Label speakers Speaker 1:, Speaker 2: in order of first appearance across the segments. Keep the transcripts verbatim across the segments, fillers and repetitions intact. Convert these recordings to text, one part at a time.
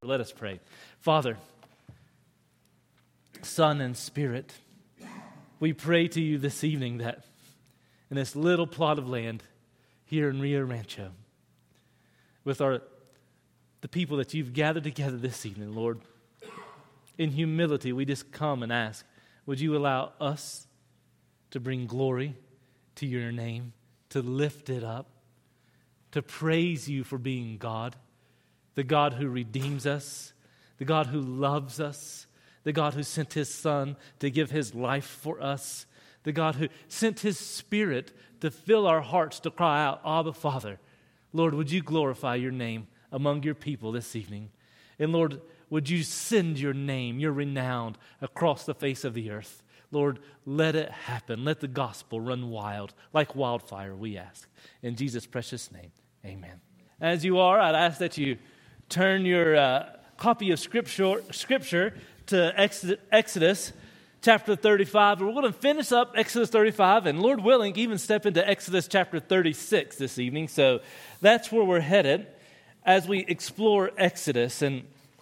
Speaker 1: Let us pray. Father, Son, and Spirit, we pray to you this evening that in this little plot of land here in Rio Rancho, with our the people that you've gathered together this evening, Lord, in humility, we just come and ask, would you allow us to bring glory to your name, to lift it up, to praise you for being God, the God who redeems us, the God who loves us, the God who sent his Son to give his life for us, the God who sent his Spirit to fill our hearts to cry out, Abba, Father. Lord, would you glorify your name among your people this evening? And Lord, would you send your name, your renown, across the face of the earth? Lord, let it happen. Let the gospel run wild, like wildfire, we ask. In Jesus' precious name, amen. As you are, I'd ask that you turn your uh, copy of scripture, scripture to Exodus chapter thirty-five. We're going to finish up Exodus thirty-five, and Lord willing, even step into Exodus chapter thirty-six this evening. So that's where we're headed as we explore Exodus. And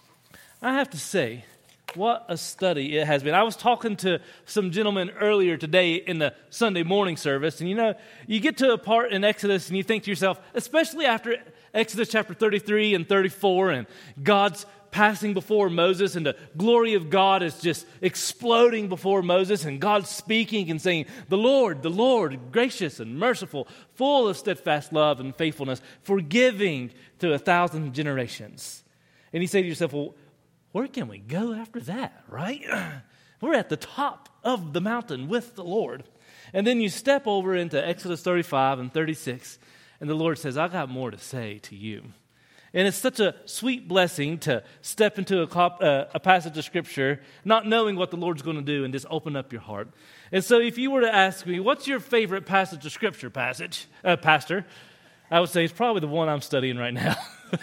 Speaker 1: I have to say, what a study it has been. I was talking to some gentlemen earlier today in the Sunday morning service, and you know, you get to a part in Exodus and you think to yourself, especially after Exodus chapter thirty-three and thirty-four, and God's passing before Moses, and the glory of God is just exploding before Moses, and God's speaking and saying, the Lord, the Lord, gracious and merciful, full of steadfast love and faithfulness, forgiving to a thousand generations. And you say to yourself, well, where can we go after that, right? We're at the top of the mountain with the Lord. And then you step over into Exodus thirty-five and thirty-six, and the Lord says, I got more to say to you. And it's such a sweet blessing to step into a, cop, uh, a passage of Scripture, not knowing what the Lord's going to do, and just open up your heart. And so if you were to ask me, what's your favorite passage of Scripture, passage, uh, Pastor? I would say it's probably the one I'm studying right now.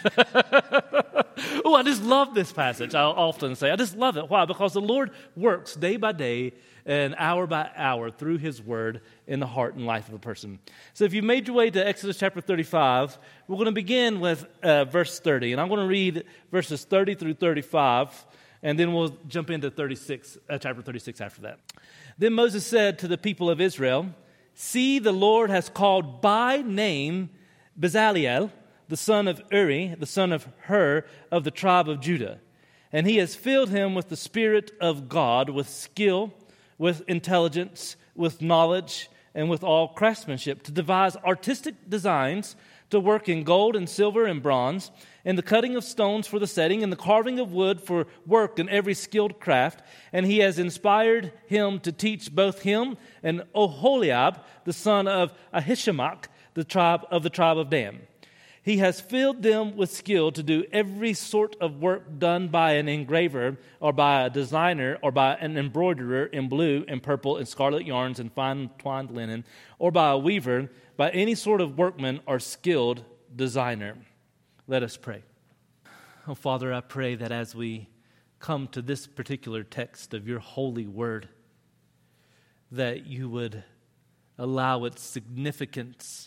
Speaker 1: Oh, I just love this passage. I'll often say, I just love it. Why? Because the Lord works day by day and hour by hour through his word in the heart and life of a person. So if you made your way to Exodus chapter thirty-five, we're going to begin with uh, verse thirty. And I'm going to read verses thirty through thirty-five, and then we'll jump into thirty-six, uh, chapter thirty-six after that. Then Moses said to the people of Israel, see, the Lord has called by name Bezaleel, the son of Uri, the son of Hur, of the tribe of Judah. And he has filled him with the Spirit of God, with skill, with intelligence, with knowledge, and with all craftsmanship, to devise artistic designs, to work in gold and silver and bronze, and the cutting of stones for the setting, and the carving of wood for work in every skilled craft. And he has inspired him to teach both him and Oholiab, the son of Ahishamach, the tribe of the tribe of Dan. He has filled them with skill to do every sort of work done by an engraver or by a designer or by an embroiderer in blue and purple and scarlet yarns and fine twined linen, or by a weaver, by any sort of workman or skilled designer. Let us pray. Oh, Father, I pray that as we come to this particular text of your holy word, that you would allow its significance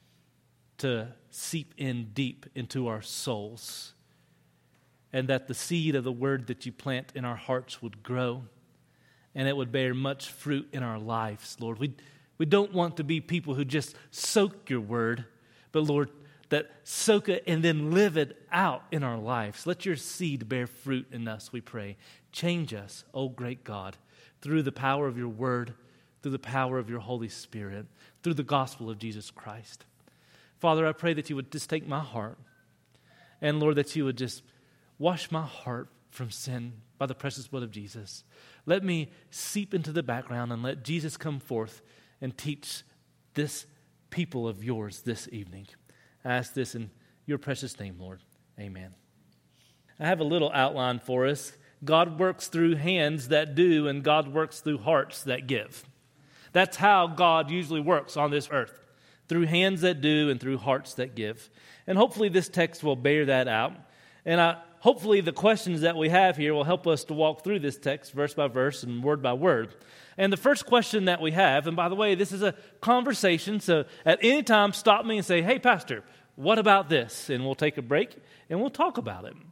Speaker 1: to seep in deep into our souls, and that the seed of the word that you plant in our hearts would grow, and it would bear much fruit in our lives, Lord. We, we don't want to be people who just soak your word, but Lord, that soak it and then live it out in our lives. Let your seed bear fruit in us, we pray. Change us, oh great God, through the power of your word, through the power of your Holy Spirit, through the gospel of Jesus Christ. Father, I pray that you would just take my heart, and Lord, that you would just wash my heart from sin by the precious blood of Jesus. Let me seep into the background and let Jesus come forth and teach this people of yours this evening. I ask this in your precious name, Lord. Amen. I have a little outline for us. God works through hands that do, and God works through hearts that give. That's how God usually works on this earth. Through hands that do and through hearts that give. And hopefully this text will bear that out. And I, hopefully the questions that we have here will help us to walk through this text verse by verse and word by word. And the first question that we have, and by the way, this is a conversation, so at any time stop me and say, hey, Pastor, what about this? And we'll take a break and we'll talk about it.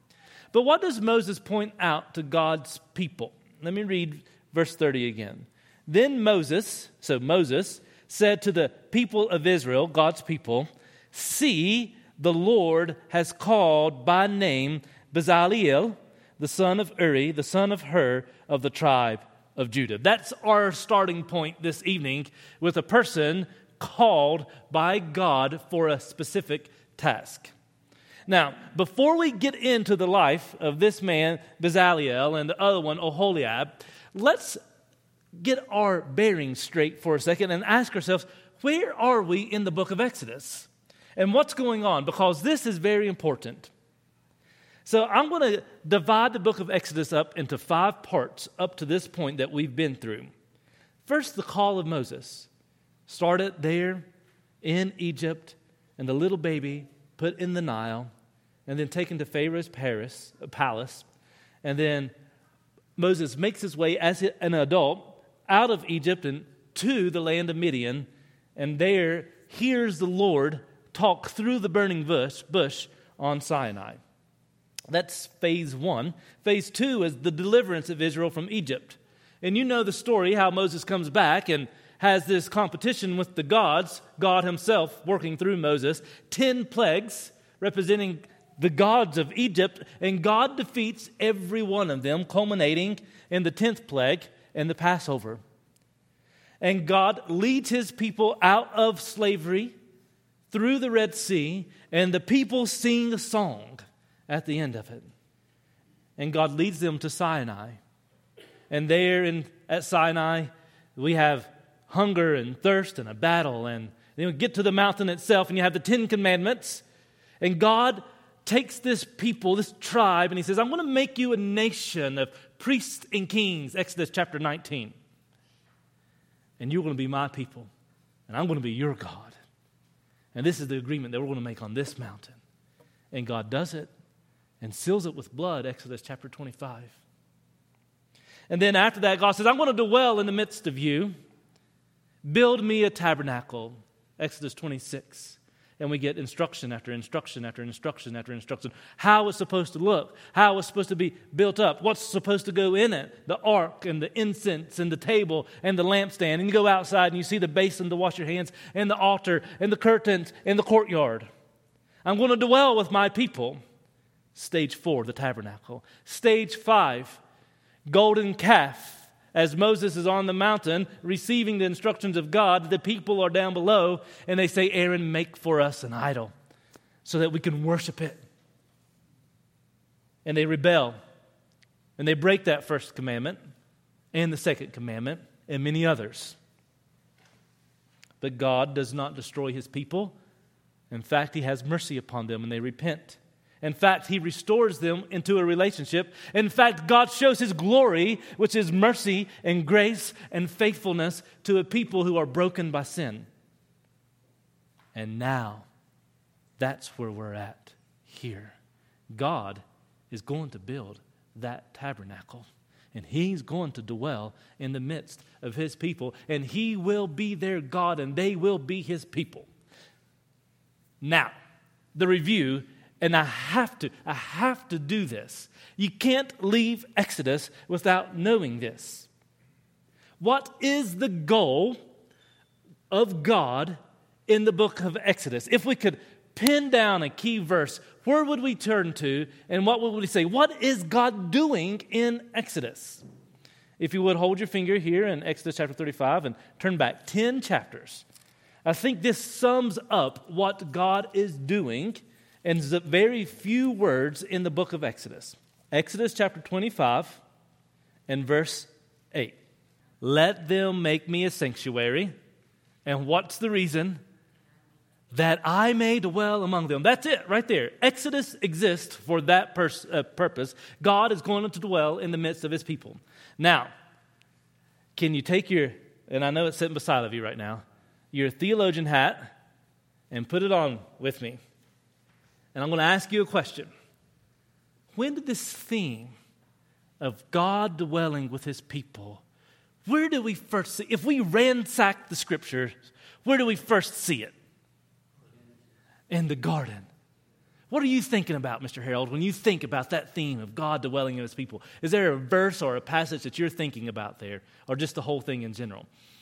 Speaker 1: But what does Moses point out to God's people? Let me read verse thirty again. Then Moses, so Moses, said to the people of Israel, God's people, "See, the Lord has called by name Bezaleel, the son of Uri, the son of Hur, of the tribe of Judah." That's our starting point this evening, with a person called by God for a specific task. Now, before we get into the life of this man, Bezaleel, and the other one, Oholiab, let's get our bearings straight for a second and ask ourselves, where are we in the book of Exodus? And what's going on? Because this is very important. So I'm going to divide the book of Exodus up into five parts up to this point that we've been through. First, the call of Moses. Started there in Egypt, and the little baby put in the Nile, and then taken to Pharaoh's palace. And then Moses makes his way as an adult out of Egypt and to the land of Midian, and there hears the Lord talk through the burning bush, bush on Sinai. That's phase one. Phase two is the deliverance of Israel from Egypt. And you know the story, how Moses comes back and has this competition with the gods, God himself working through Moses, ten plagues representing the gods of Egypt, and God defeats every one of them, culminating in the tenth plague and the Passover. And God leads his people out of slavery through the Red Sea, and the people sing a song at the end of it. And God leads them to Sinai. And there in, at Sinai, we have hunger and thirst and a battle. And then we get to the mountain itself, and you have the Ten Commandments. And God takes this people, this tribe, and he says, I'm going to make you a nation of priests and kings, Exodus chapter nineteen. And you're going to be my people, and I'm going to be your God. And this is the agreement that we're going to make on this mountain. And God does it and seals it with blood, Exodus chapter twenty-five. And then after that, God says, I'm going to dwell in the midst of you. Build me a tabernacle, Exodus twenty-six. And we get instruction after instruction after instruction after instruction. How it's supposed to look. How it's supposed to be built up. What's supposed to go in it. The ark and the incense and the table and the lampstand. And you go outside and you see the basin to wash your hands and the altar and the curtains and the courtyard. I'm going to dwell with my people. Stage four, the tabernacle. Stage five, golden calf. As Moses is on the mountain receiving the instructions of God, the people are down below, and they say, Aaron, make for us an idol so that we can worship it. And they rebel, and they break that first commandment and the second commandment and many others. But God does not destroy his people. In fact, he has mercy upon them, and they repent. In fact, he restores them into a relationship. In fact, God shows his glory, which is mercy and grace and faithfulness to a people who are broken by sin. And now, that's where we're at here. God is going to build that tabernacle. And he's going to dwell in the midst of his people. And he will be their God, and they will be his people. Now, the review. And I have to, I have to do this. You can't leave Exodus without knowing this. What is the goal of God in the book of Exodus? If we could pin down a key verse, where would we turn to and what would we say? What is God doing in Exodus? If you would hold your finger here in Exodus chapter thirty-five and turn back ten chapters. I think this sums up what God is doing in the very few words in the book of Exodus. Exodus chapter twenty-five and verse eight. Let them make me a sanctuary. And what's the reason? That I may dwell among them. That's it right there. Exodus exists for that pers- uh, purpose. God is going to dwell in the midst of his people. Now, can you take your, and I know it's sitting beside of you right now, your theologian hat and put it on with me. And I'm going to ask you a question. When did this theme of God dwelling with his people, where do we first see, if we ransack the scriptures, where do we first see it? In the garden. What are you thinking about, Mister Harold, when you think about that theme of God dwelling in his people? Is there a verse or a passage that you're thinking about there, or just the whole thing in general?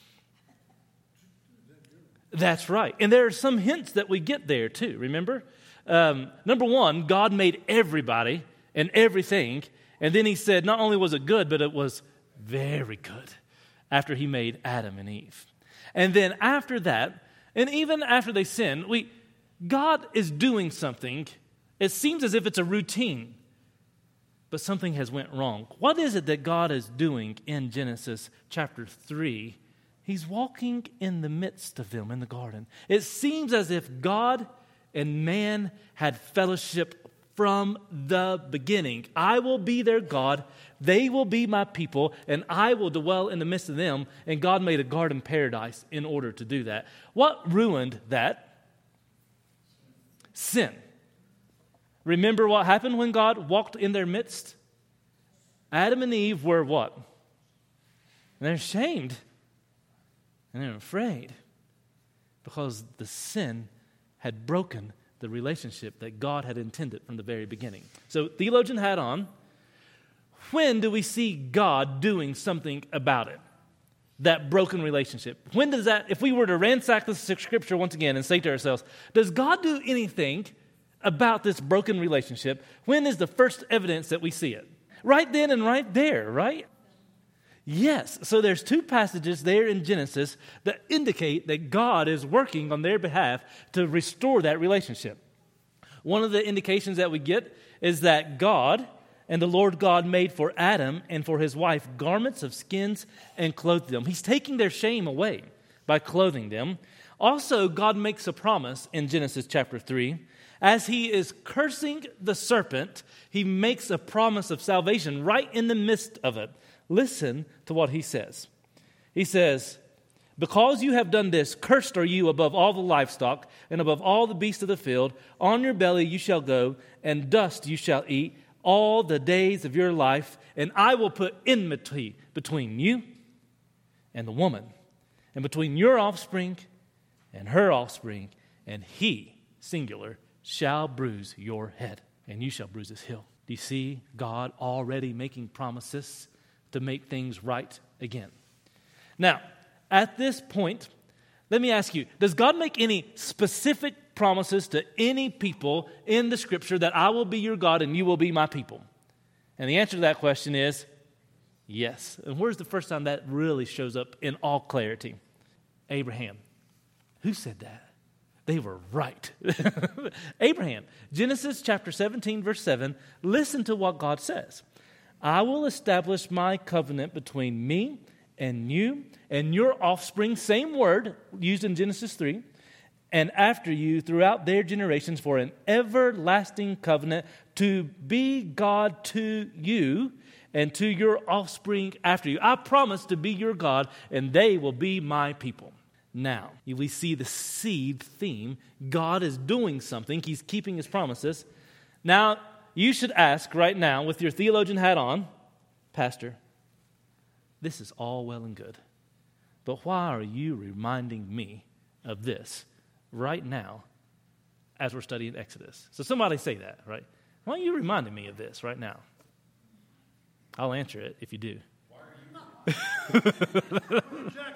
Speaker 1: That's right. And there are some hints that we get there too, remember? Um, number one, God made everybody and everything, and then he said not only was it good, but it was very good after he made Adam and Eve. And then after that, and even after they sinned, we, God is doing something. It seems as if it's a routine, but something has went wrong. What is it that God is doing in Genesis chapter three? He's walking in the midst of them in the garden. It seems as if God and man had fellowship from the beginning. I will be their God, they will be my people, and I will dwell in the midst of them. And God made a garden paradise in order to do that. What ruined that? Sin. Remember what happened when God walked in their midst? Adam and Eve were what? And they're ashamed. And they're afraid. Because the sin had broken the relationship that God had intended from the very beginning. So, theologian hat on, when do we see God doing something about it? That broken relationship. When does that, if we were to ransack the scripture once again and say to ourselves, does God do anything about this broken relationship? When is the first evidence that we see it? Right then and right there, right? Yes. So there's two passages there in Genesis that indicate that God is working on their behalf to restore that relationship. One of the indications that we get is that God and the Lord God made for Adam and for his wife garments of skins and clothed them. He's taking their shame away by clothing them. Also, God makes a promise in Genesis chapter three. As he is cursing the serpent, he makes a promise of salvation right in the midst of it. Listen to what he says. He says, because you have done this, cursed are you above all the livestock and above all the beasts of the field. On your belly you shall go, and dust you shall eat all the days of your life. And I will put enmity between you and the woman, and between your offspring and her offspring, and he, singular, shall bruise your head, and you shall bruise his heel. Do you see God already making promises to make things right again? Now, at this point, let me ask you, does God make any specific promises to any people in the Scripture that I will be your God and you will be my people? And the answer to that question is yes. And where's the first time that really shows up in all clarity? Abraham. Who said that? They were right. Abraham. Genesis chapter seventeen, verse seven. Listen to what God says. I will establish my covenant between me and you and your offspring, same word used in Genesis three, and after you throughout their generations for an everlasting covenant to be God to you and to your offspring after you. I promise to be your God, and they will be my people. Now, we see the seed theme. God is doing something. He's keeping his promises. Now, you should ask right now with your theologian hat on, Pastor, this is all well and good, but why are you reminding me of this right now as we're studying Exodus? So somebody say that, right? Why are you reminding me of this right now? I'll answer it if you do. Why are you not?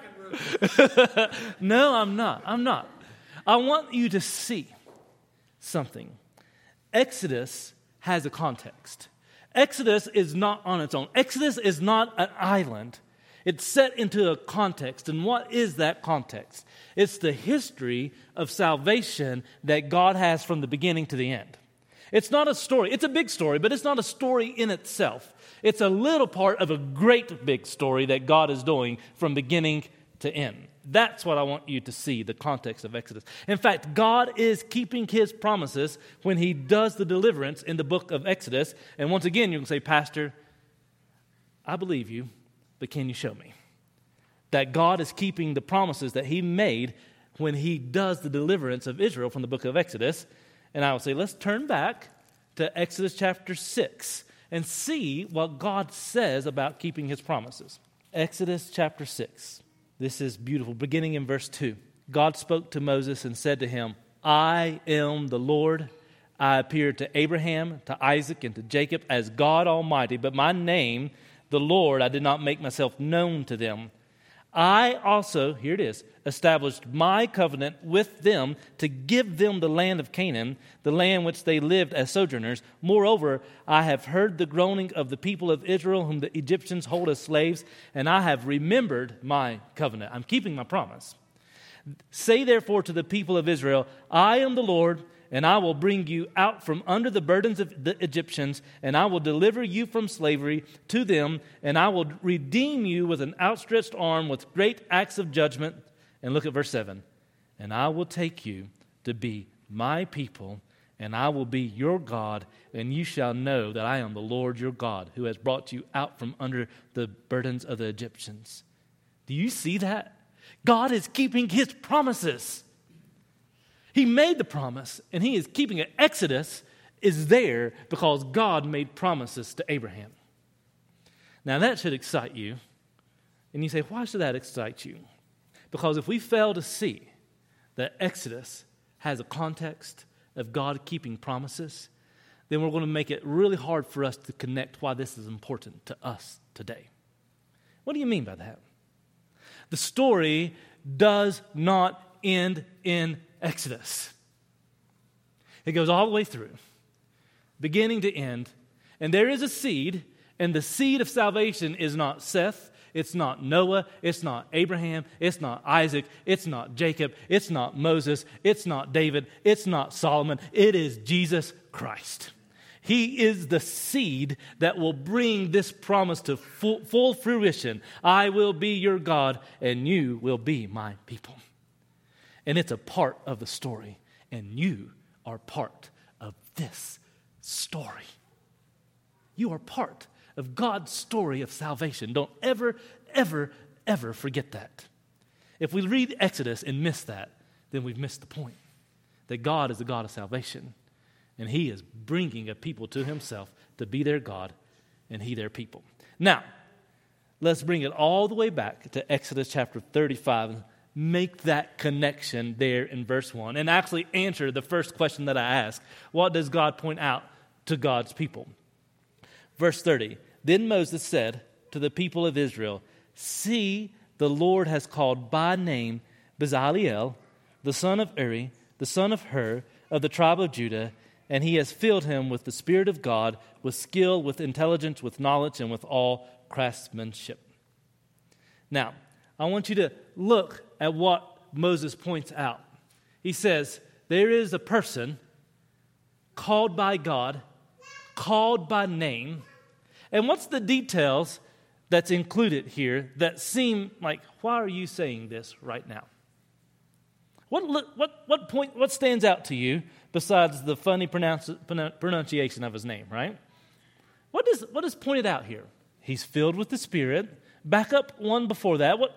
Speaker 1: No, I'm not. I'm not. I want you to see something. Exodus has a context. Exodus is not on its own. Exodus is not an island. It's set into a context. And what is that context? It's the history of salvation that God has from the beginning to the end. It's not a story. It's a big story, but it's not a story in itself. It's a little part of a great big story that God is doing from beginning to end. That's what I want you to see, the context of Exodus. In fact, God is keeping his promises when he does the deliverance in the book of Exodus. And once again, you can say, Pastor, I believe you, but can you show me? That God is keeping the promises that he made when he does the deliverance of Israel from the book of Exodus. And I would say, let's turn back to Exodus chapter six and see what God says about keeping his promises. Exodus chapter six. This is beautiful. Beginning in verse two. God spoke to Moses and said to him, I am the Lord. I appeared to Abraham, to Isaac, and to Jacob as God Almighty, but my name, the Lord, I did not make myself known to them. I also," here it is, "established my covenant with them to give them the land of Canaan, the land which they lived as sojourners. Moreover, I have heard the groaning of the people of Israel, whom the Egyptians hold as slaves, and I have remembered my covenant." I'm keeping my promise. "Say therefore to the people of Israel, I am the Lord, and I will bring you out from under the burdens of the Egyptians, and I will deliver you from slavery to them, and I will redeem you with an outstretched arm, with great acts of judgment." And look at verse seven. "And I will take you to be my people, and I will be your God, and you shall know that I am the Lord your God, who has brought you out from under the burdens of the Egyptians." Do you see that? God is keeping his promises. He made the promise, and he is keeping it. Exodus is there because God made promises to Abraham. Now that should excite you. And you say, why should that excite you? Because if we fail to see that Exodus has a context of God keeping promises, then we're going to make it really hard for us to connect why this is important to us today. What do you mean by that? The story does not end in Exodus. It goes all the way through, beginning to end, and there is a seed, and the seed of salvation is not Seth, it's not Noah, it's not Abraham, it's not Isaac, it's not Jacob, it's not Moses, it's not David, it's not Solomon, it is Jesus Christ. He is the seed that will bring this promise to full, full fruition. I will be your God, and you will be my people. And it's a part of the story, and you are part of this story. You are part of God's story of salvation. Don't ever, ever, ever forget that. If we read Exodus and miss that, then we've missed the point. That God is the God of salvation, and he is bringing a people to himself to be their God and he their people. Now, let's bring it all the way back to Exodus chapter thirty-five. Make that connection there in verse one and actually answer the first question that I asked. What does God point out to God's people? Verse thirty, "Then Moses said to the people of Israel, 'See, the Lord has called by name Bezaleel, the son of Uri, the son of Hur, of the tribe of Judah, and he has filled him with the Spirit of God, with skill, with intelligence, with knowledge, and with all craftsmanship.'" Now, I want you to look at what Moses points out. He says, there is a person called by God, called by name. And what's the details that's included here that seem like, why are you saying this right now? What what what point? What stands out to you besides the funny pronounce, pronunciation of his name, right? What is what is pointed out here? He's filled with the Spirit. Back up one before that. What?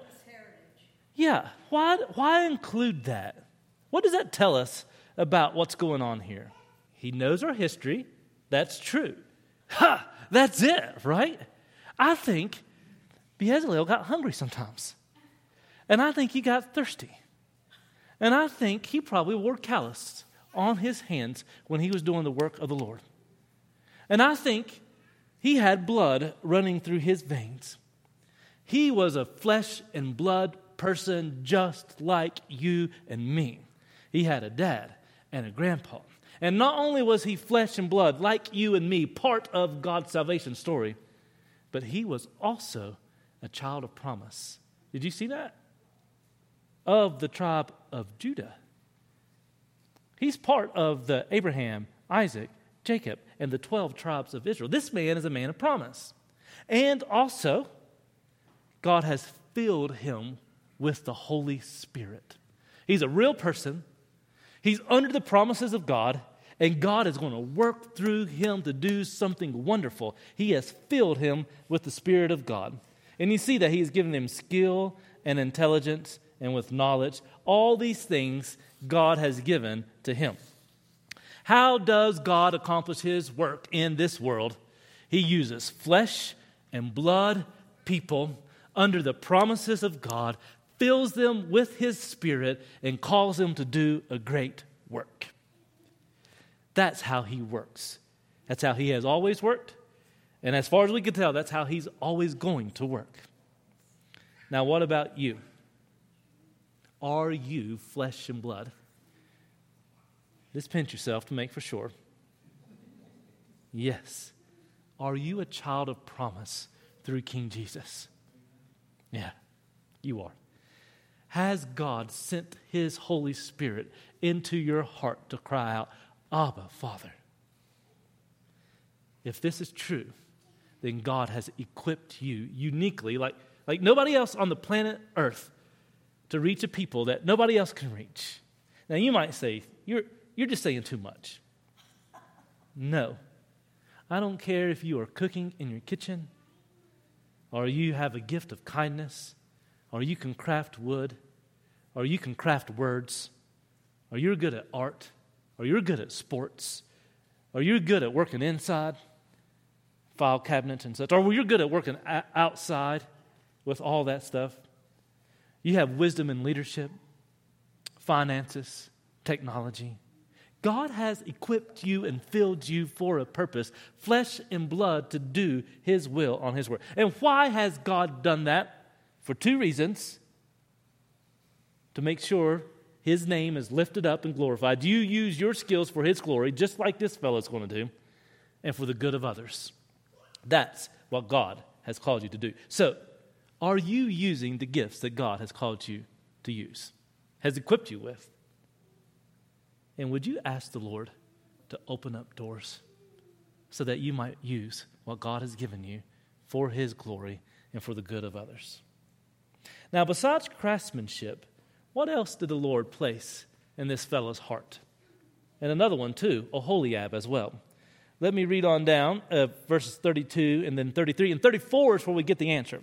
Speaker 1: Yeah, why, why include that? What does that tell us about what's going on here? He knows our history. That's true. Ha! That's it, right? I think Bezaleel got hungry sometimes. And I think he got thirsty. And I think he probably wore calluses on his hands when he was doing the work of the Lord. And I think he had blood running through his veins. He was a flesh and blood person just like you and me. He had a dad and a grandpa. And not only was he flesh and blood like you and me, part of God's salvation story, but he was also a child of promise. Did you see that? Of the tribe of Judah. He's part of the Abraham, Isaac, Jacob, and the twelve tribes of Israel. This man is a man of promise. And also, God has filled him with the Holy Spirit. He's a real person. He's under the promises of God, and God is going to work through him to do something wonderful. He has filled him with the Spirit of God. And you see that he has given him skill and intelligence and with knowledge. All these things God has given to him. How does God accomplish his work in this world? He uses flesh and blood people under the promises of God, fills them with his Spirit, and calls them to do a great work. That's how he works. That's how he has always worked. And as far as we can tell, that's how he's always going to work. Now, what about you? Are you flesh and blood? Just pinch yourself to make for sure. Yes. Are you a child of promise through King Jesus? Yeah, you are. Has God sent his Holy Spirit into your heart to cry out, Abba, Father? If this is true, then God has equipped you uniquely, like, like nobody else on the planet Earth, to reach a people that nobody else can reach. Now, you might say, you're, you're just saying too much. No. I don't care if you are cooking in your kitchen, or you have a gift of kindness, or you can craft wood, or you can craft words, or you're good at art, or you're good at sports, or you're good at working inside, file cabinets and such, or you're good at working a- outside with all that stuff. You have wisdom and leadership, finances, technology. God has equipped you and filled you for a purpose, flesh and blood, to do his will on his word. And why has God done that? For two reasons. To make sure his name is lifted up and glorified. You use your skills for his glory, just like this fellow's going to do, and for the good of others. That's what God has called you to do. So, are you using the gifts that God has called you to use, has equipped you with? And would you ask the Lord to open up doors so that you might use what God has given you for his glory and for the good of others? Now, besides craftsmanship, what else did the Lord place in this fellow's heart? And another one too, Oholiab as well. Let me read on down, uh, verses thirty-two and then thirty-three. And thirty-four is where we get the answer.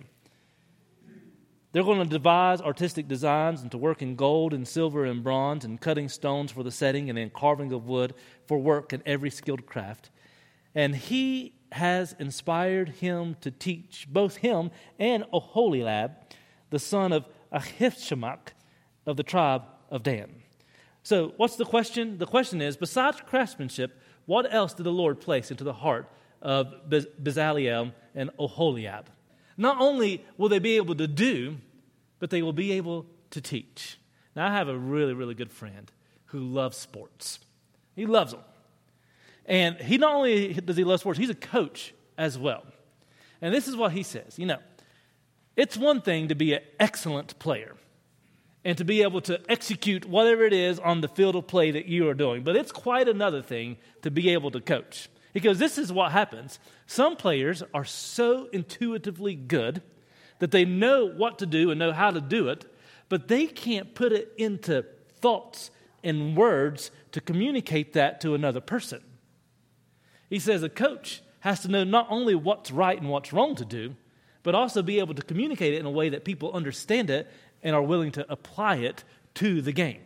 Speaker 1: They're going to devise artistic designs and to work in gold and silver and bronze and cutting stones for the setting and in carving of wood for work in every skilled craft. And he has inspired him to teach, both him and Oholiab, the son of Ahisamach of the tribe of Dan. So what's the question? The question is, besides craftsmanship, what else did the Lord place into the heart of Bez- Bezaleel and Oholiab? Not only will they be able to do, but they will be able to teach. Now, I have a really, really good friend who loves sports. He loves them. And he not only does he love sports, he's a coach as well. And this is what he says. You know, it's one thing to be an excellent player and to be able to execute whatever it is on the field of play that you are doing. But it's quite another thing to be able to coach. Because this is what happens. Some players are so intuitively good that they know what to do and know how to do it, but they can't put it into thoughts and words to communicate that to another person. He says a coach has to know not only what's right and what's wrong to do, but also be able to communicate it in a way that people understand it and are willing to apply it to the game.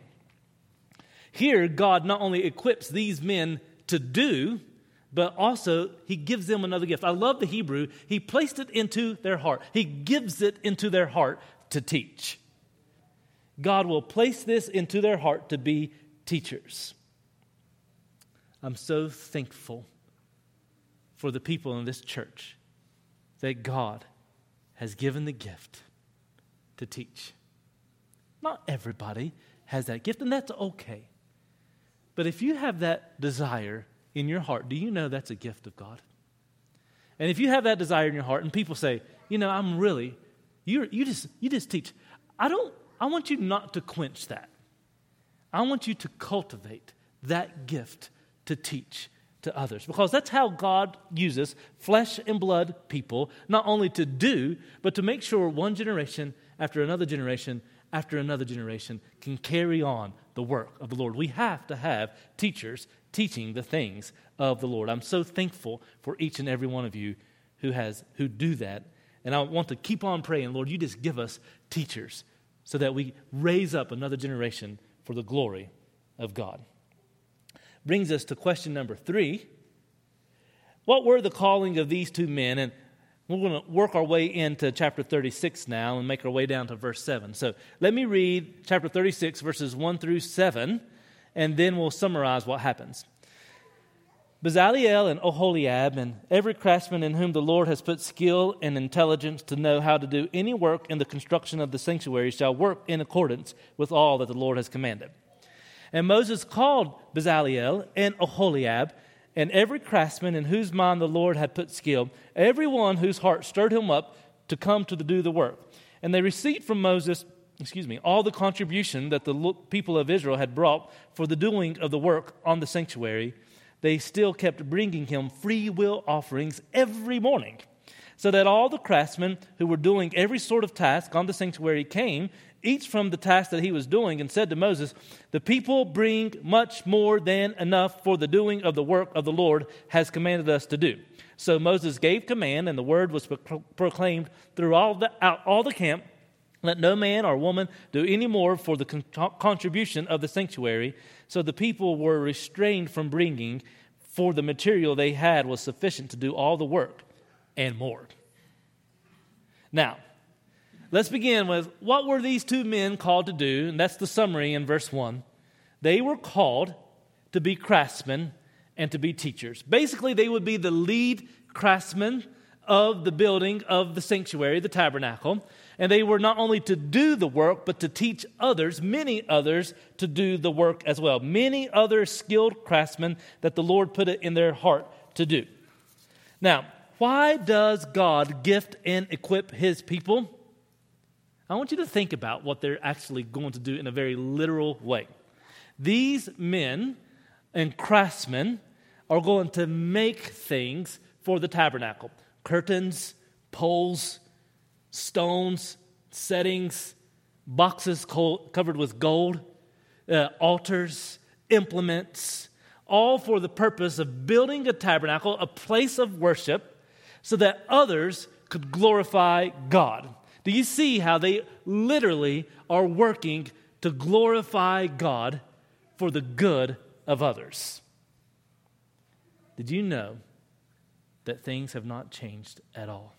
Speaker 1: Here, God not only equips these men to do, but also he gives them another gift. I love the Hebrew. He placed it into their heart. He gives it into their heart to teach. God will place this into their heart to be teachers. I'm so thankful for the people in this church that God has given the gift to teach. Not everybody has that gift, and that's okay. But if you have that desire in your heart, do you know that's a gift of God? And if you have that desire in your heart and people say, you know, I'm really, you you just you just teach. I don't, I want you not to quench that. I want you to cultivate that gift to teach to others. Because that's how God uses flesh and blood people, not only to do, but to make sure one generation after another generation after another generation can carry on the work of the Lord. We have to have teachers teaching the things of the Lord. I'm so thankful for each and every one of you who has who do that. And I want to keep on praying, Lord, you just give us teachers so that we raise up another generation for the glory of God. Brings us to question number three. What were the calling of these two men? And we're going to work our way into chapter thirty-six now and make our way down to verse seven. So let me read chapter thirty-six, verses one through seven, and then we'll summarize what happens. Bezaleel and Oholiab and every craftsman in whom the Lord has put skill and intelligence to know how to do any work in the construction of the sanctuary shall work in accordance with all that the Lord has commanded. And Moses called Bezaleel and Oholiab and every craftsman in whose mind the Lord had put skill, every one whose heart stirred him up to come to do the work. And they received from Moses, excuse me, all the contribution that the people of Israel had brought for the doing of the work on the sanctuary. They still kept bringing him free will offerings every morning, so that all the craftsmen who were doing every sort of task on the sanctuary came, each from the task that he was doing, and said to Moses, "The people bring much more than enough for the doing of the work of the Lord has commanded us to do." So Moses gave command, and the word was pro- proclaimed through all the, out, all the camp, "Let no man or woman do any more for the con- contribution of the sanctuary." So the people were restrained from bringing, for the material they had was sufficient to do all the work and more. Now, let's begin with what were these two men called to do, and that's the summary in verse one. They were called to be craftsmen and to be teachers. Basically, they would be the lead craftsmen of the building of the sanctuary, the tabernacle. And they were not only to do the work, but to teach others, many others, to do the work as well. Many other skilled craftsmen that the Lord put it in their heart to do. Now, why does God gift and equip His people? I want you to think about what they're actually going to do in a very literal way. These men and craftsmen are going to make things for the tabernacle. Curtains, poles, stones, settings, boxes covered with gold, uh, altars, implements, all for the purpose of building a tabernacle, a place of worship, so that others could glorify God. Do you see how they literally are working to glorify God for the good of others? Did you know that things have not changed at all?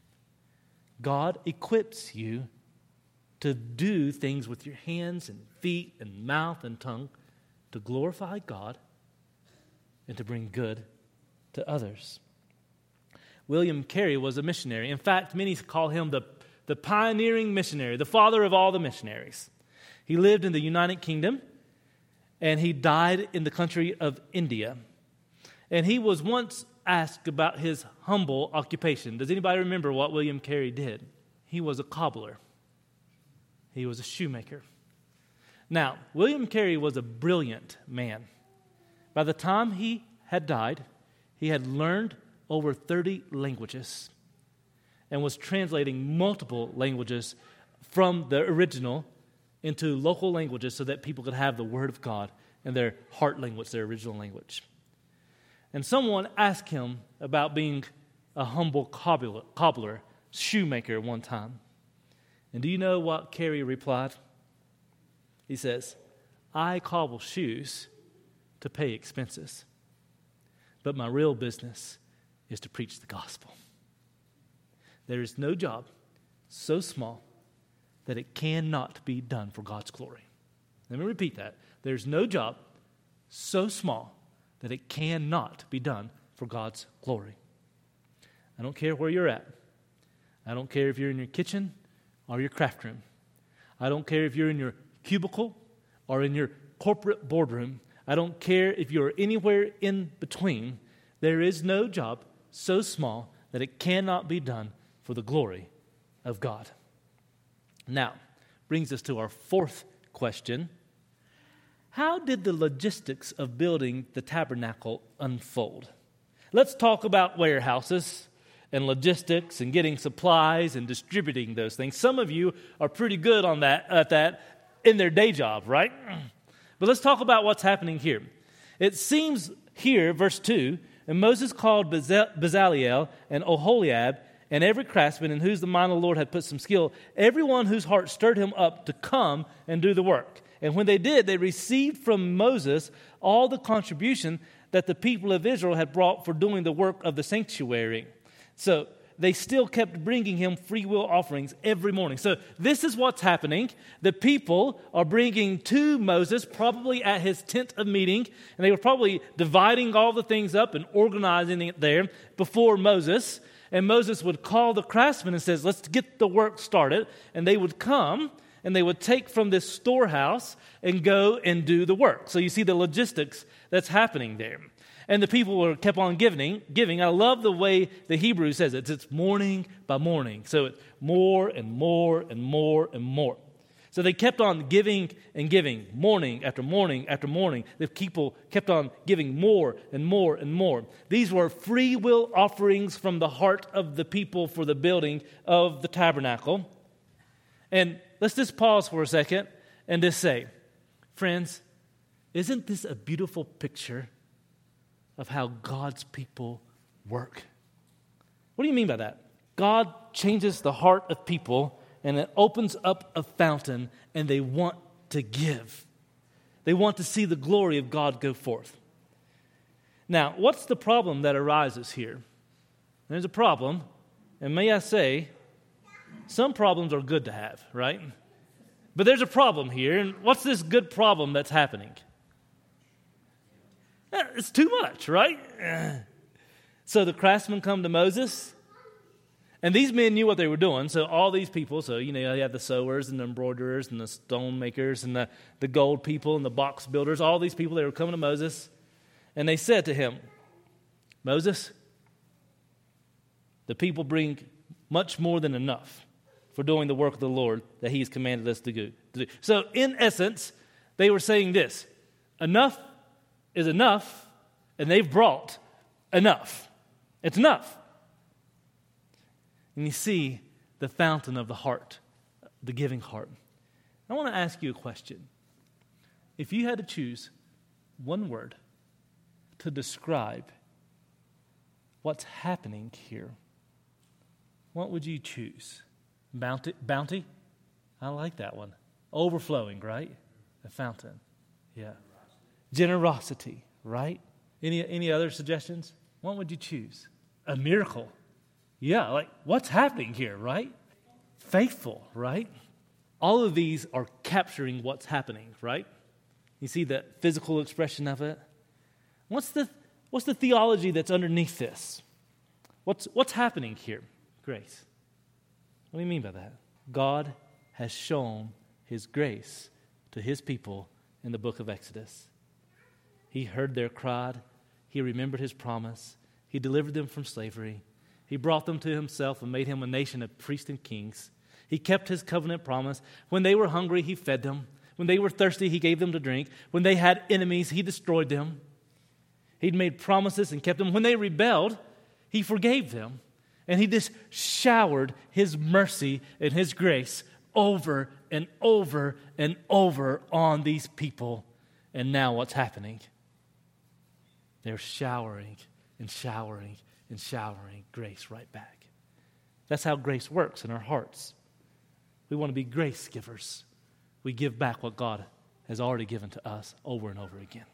Speaker 1: God equips you to do things with your hands and feet and mouth and tongue to glorify God and to bring good to others. William Carey was a missionary. In fact, many call him the, the pioneering missionary, the father of all the missionaries. He lived in the United Kingdom, and he died in the country of India. And he was once asked about his humble occupation. Does anybody remember what William Carey did? He was a cobbler. He was a shoemaker. Now, William Carey was a brilliant man. By the time he had died, he had learned over thirty languages and was translating multiple languages from the original into local languages so that people could have the Word of God in their heart language, their original language. And someone asked him about being a humble cobbler, cobbler, shoemaker one time. And do you know what Carey replied? He says, "I cobble shoes to pay expenses, but my real business is to preach the gospel. There is no job so small that it cannot be done for God's glory." Let me repeat that. There's no job so small that it cannot be done for God's glory. I don't care where you're at. I don't care if you're in your kitchen or your craft room. I don't care if you're in your cubicle or in your corporate boardroom. I don't care if you're anywhere in between. There is no job so small that it cannot be done for the glory of God. Now, brings us to our fourth question. How did the logistics of building the tabernacle unfold? Let's talk about warehouses and logistics and getting supplies and distributing those things. Some of you are pretty good on that at that in their day job, right? But let's talk about what's happening here. It seems here, verse two, and Moses called Bezaleel and Oholiab and every craftsman in whose the mind of the Lord had put some skill, everyone whose heart stirred him up to come and do the work. And when they did, they received from Moses all the contribution that the people of Israel had brought for doing the work of the sanctuary. So they still kept bringing him free will offerings every morning. So this is what's happening. The people are bringing to Moses, probably at his tent of meeting, and they were probably dividing all the things up and organizing it there before Moses. And Moses would call the craftsmen and says, let's get the work started. And they would come and they would take from this storehouse and go and do the work. So you see the logistics that's happening there. And the people were kept on giving. Giving. I love the way the Hebrew says it. It's morning by morning. So it's more and more and more and more. So they kept on giving and giving, morning after morning after morning. The people kept on giving more and more and more. These were free will offerings from the heart of the people for the building of the tabernacle. And let's just pause for a second and just say, friends, isn't this a beautiful picture of how God's people work? What do you mean by that? God changes the heart of people, and it opens up a fountain, and they want to give. They want to see the glory of God go forth. Now, what's the problem that arises here? There's a problem, and may I say, some problems are good to have, right? But there's a problem here, and what's this good problem that's happening? It's too much, right? So the craftsmen come to Moses, and these men knew what they were doing. So all these people, so you know, you have the sewers and the embroiderers and the stone makers and the, the gold people and the box builders, all these people, they were coming to Moses, and they said to him, Moses, the people bring much more than enough for doing the work of the Lord that He has commanded us to do. So in essence, they were saying this, enough is enough, and they've brought enough. It's enough. And you see the fountain of the heart, the giving heart. I want to ask you a question. If you had to choose one word to describe what's happening here, what would you choose? Bounty? Bounty? I like that one. Overflowing, right? A fountain. Yeah. Generosity, right? Any any other suggestions? What would you choose? A miracle. Yeah, like what's happening here, right? Faithful, right? All of these are capturing what's happening, right? You see the physical expression of it? What's the what's the theology that's underneath this? What's what's happening here? Grace. What do you mean by that? God has shown His grace to His people in the book of Exodus. He heard their cry. He remembered His promise. He delivered them from slavery. He brought them to Himself and made them a nation of priests and kings. He kept His covenant promise. When they were hungry, He fed them. When they were thirsty, He gave them to drink. When they had enemies, He destroyed them. He'd made promises and kept them. When they rebelled, He forgave them. And He just showered His mercy and His grace over and over and over on these people. And now what's happening? They're showering and showering and showering grace right back. That's how grace works in our hearts. We want to be grace givers. We give back what God has already given to us over and over again.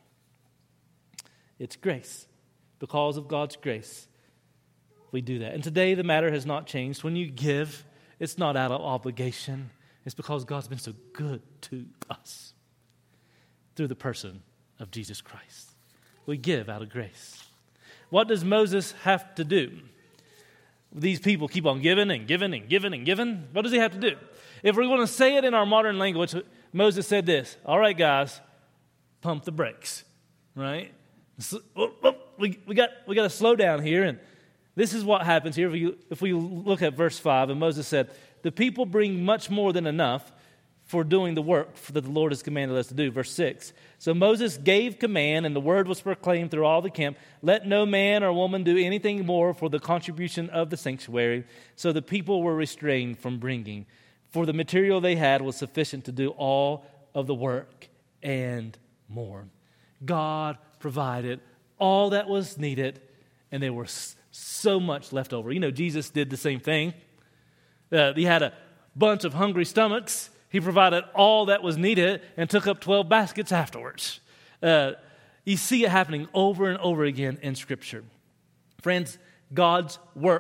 Speaker 1: It's grace. Because of God's grace, we do that. And today the matter has not changed. When you give, it's not out of obligation. It's because God's been so good to us through the person of Jesus Christ. We give out of grace. What does Moses have to do? These people keep on giving and giving and giving and giving. What does he have to do? If we're going to say it in our modern language, Moses said this, all right, guys, pump the brakes, right? So, oh, oh, we, we got we got to slow down here. And this is what happens here. If we, if we look at verse five, and Moses said, the people bring much more than enough for doing the work that the Lord has commanded us to do. Verse six, so Moses gave command, and the word was proclaimed through all the camp, let no man or woman do anything more for the contribution of the sanctuary. So the people were restrained from bringing, for the material they had was sufficient to do all of the work and more. God provided all that was needed, and there was so much left over. You know, Jesus did the same thing. Uh, he had a bunch of hungry stomachs. He provided all that was needed and took up twelve baskets afterwards. Uh, you see it happening over and over again in Scripture. Friends, God's work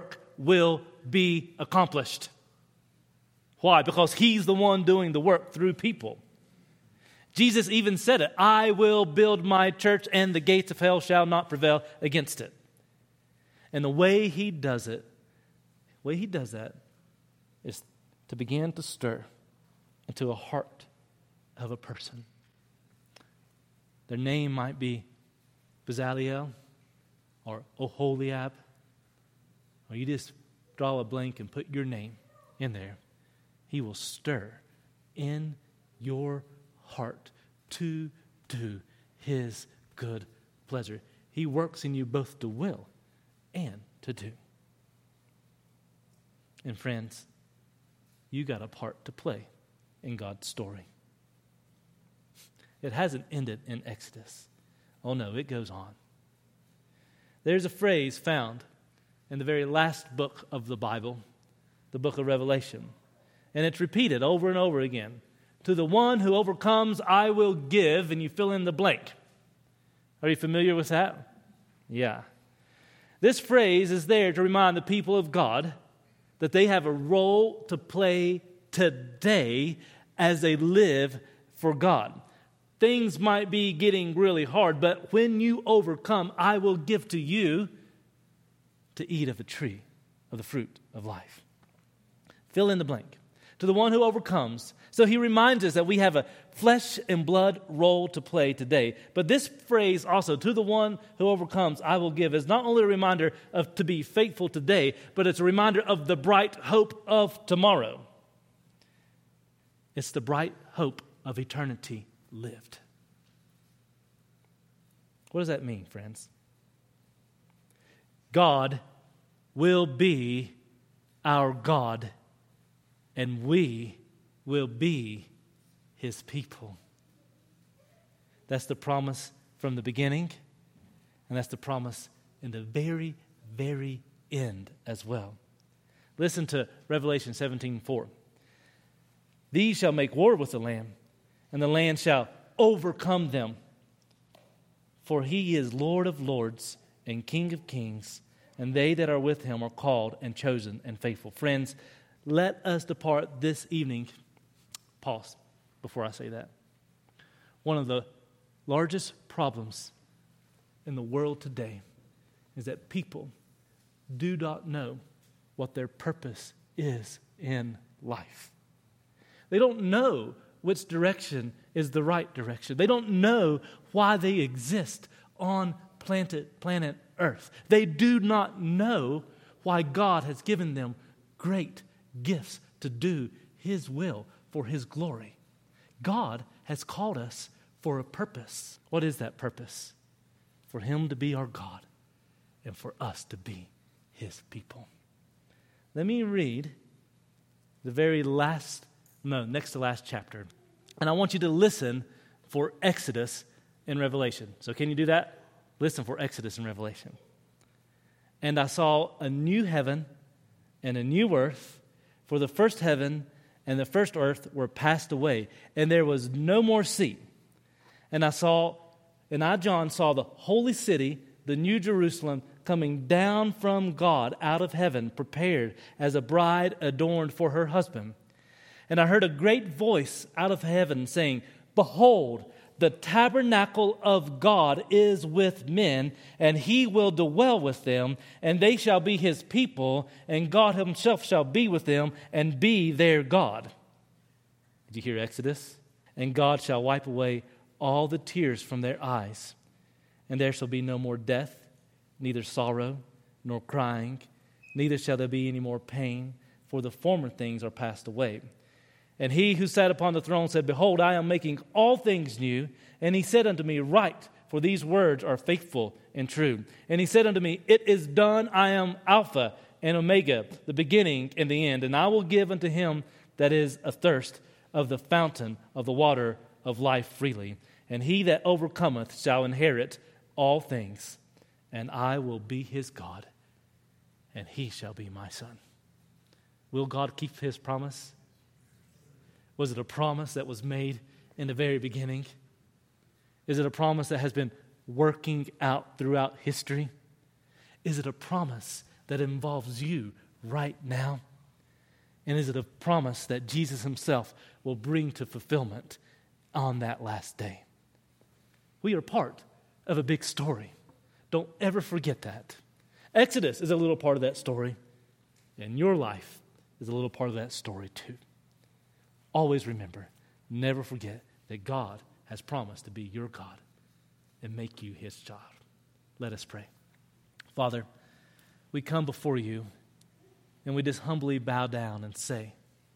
Speaker 1: will be accomplished. Why? Because he's the one doing the work through people. Jesus even said it, I will build my church and the gates of hell shall not prevail against it. And the way he does it, the way he does that is to begin to stir into a heart of a person. Their name might be Bezaleel or Oholiab, or you just draw a blank and put your name in there. He will stir in your heart to do his good pleasure. He works in you both to will and to do. And friends, you got a part to play in God's story. It hasn't ended in Exodus. Oh no, it goes on. There's a phrase found in the very last book of the Bible, the book of Revelation. And it's repeated over and over again. To the one who overcomes, I will give, and you fill in the blank. Are you familiar with that? Yeah. This phrase is there to remind the people of God that they have a role to play today as they live for God. Things might be getting really hard, but when you overcome, I will give to you to eat of the tree of the fruit of life. Fill in the blank. To the one who overcomes. So he reminds us that we have a flesh and blood role to play today. But this phrase also, to the one who overcomes, I will give, is not only a reminder of to be faithful today, but it's a reminder of the bright hope of tomorrow. It's the bright hope of eternity lived. What does that mean, friends? God will be our God, and we will be his people. That's the promise from the beginning, and that's the promise in the very, very end as well. Listen to Revelation seventeen four. These shall make war with the Lamb, and the land shall overcome them. For he is Lord of lords and King of kings, and they that are with him are called and chosen and faithful. Friends, let us depart this evening. Pause before I say that. One of the largest problems in the world today is that people do not know what their purpose is in life. They don't know which direction is the right direction. They don't know why they exist on planet, planet Earth. They do not know why God has given them great gifts to do his will for his glory. God has called us for a purpose. What is that purpose? For him to be our God and for us to be his people. Let me read the very last, no, next to last chapter. And I want you to listen for Exodus in Revelation. So can you do that? Listen for Exodus in Revelation. And I saw a new heaven and a new earth, for the first heaven and the first earth were passed away, and there was no more sea. And I saw, and I, John, saw the holy city, the new Jerusalem, coming down from God out of heaven, prepared as a bride adorned for her husband. And I heard a great voice out of heaven saying, Behold, the tabernacle of God is with men, and he will dwell with them, and they shall be his people, and God himself shall be with them, and be their God. Did you hear Exodus? And God shall wipe away all the tears from their eyes, and there shall be no more death, neither sorrow, nor crying, neither shall there be any more pain, for the former things are passed away. And he who sat upon the throne said, Behold, I am making all things new. And he said unto me, Write, for these words are faithful and true. And he said unto me, It is done. I am Alpha and Omega, the beginning and the end. And I will give unto him that is athirst of the fountain of the water of life freely. And he that overcometh shall inherit all things. And I will be his God, and he shall be my son. Will God keep his promise? Was it a promise that was made in the very beginning? Is it a promise that has been working out throughout history? Is it a promise that involves you right now? And is it a promise that Jesus himself will bring to fulfillment on that last day? We are part of a big story. Don't ever forget that. Exodus is a little part of that story, and your life is a little part of that story too. Always remember, never forget that God has promised to be your God and make you his child. Let us pray. Father, we come before you and we just humbly bow down and say,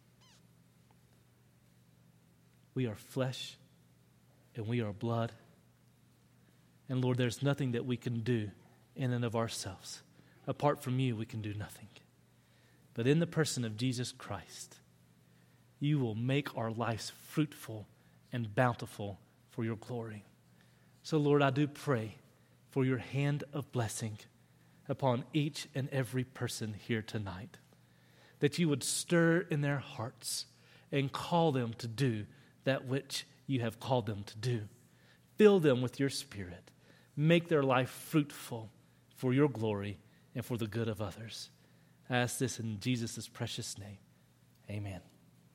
Speaker 1: we are flesh and we are blood. And Lord, there's nothing that we can do in and of ourselves. Apart from you, we can do nothing. But in the person of Jesus Christ, you will make our lives fruitful and bountiful for your glory. So Lord, I do pray for your hand of blessing upon each and every person here tonight, that you would stir in their hearts and call them to do that which you have called them to do. Fill them with your Spirit. Make their life fruitful for your glory and for the good of others. I ask this in Jesus' precious name. Amen.